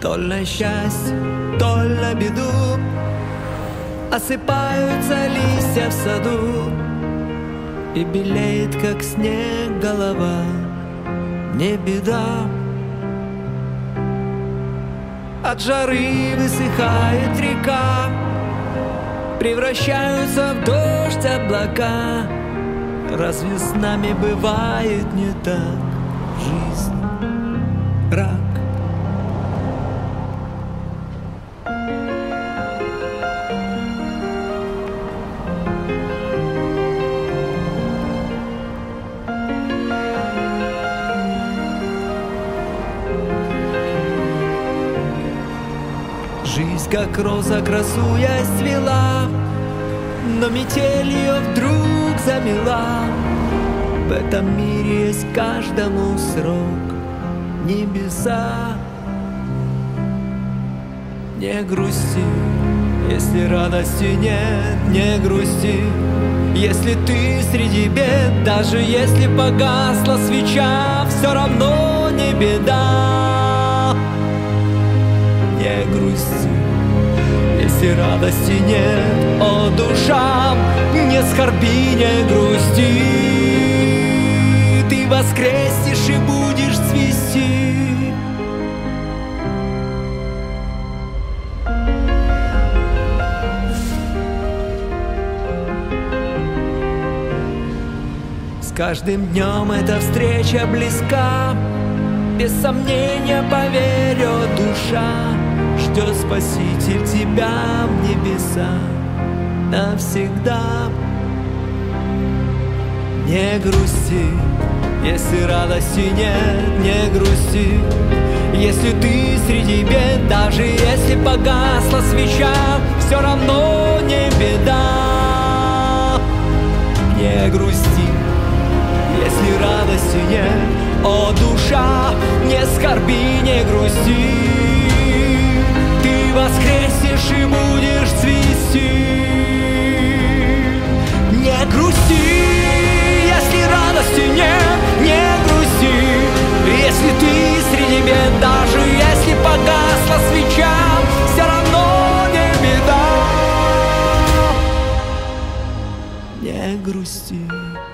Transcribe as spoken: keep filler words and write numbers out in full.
То ли на счастье, то ли на беду осыпаются листья в саду, и белеет, как снег, голова. Не беда. От жары высыхает река, превращаются в дождь облака. Разве с нами бывает не так? Жизнь — рак. Жизнь, как роза, красу я свела, но метель ее вдруг замела. В этом мире есть каждому срок. Небеса. Не грусти, если радости нет. Не грусти, если ты среди бед. Даже если погасла свеча, все равно не беда. Не грусти, если радости нет. О, душа, не скорби, не грусти. Ты воскреснешь и будешь цвести. С каждым днем эта встреча близка. Без сомнения, поверь, о, душа, ждет Спаситель тебя в небеса навсегда. Не грусти, если радости нет. Не грусти, если ты среди бед. Даже если погасла свеча, все равно не беда. Не грусти, если радости нет. О, душа, не скорби, не грусти. Ты воскреснешь и будешь цвести. Не грусти, если радости нет. Не грусти, если ты среди бед. Даже если погасла свеча, все равно не беда. Не грусти.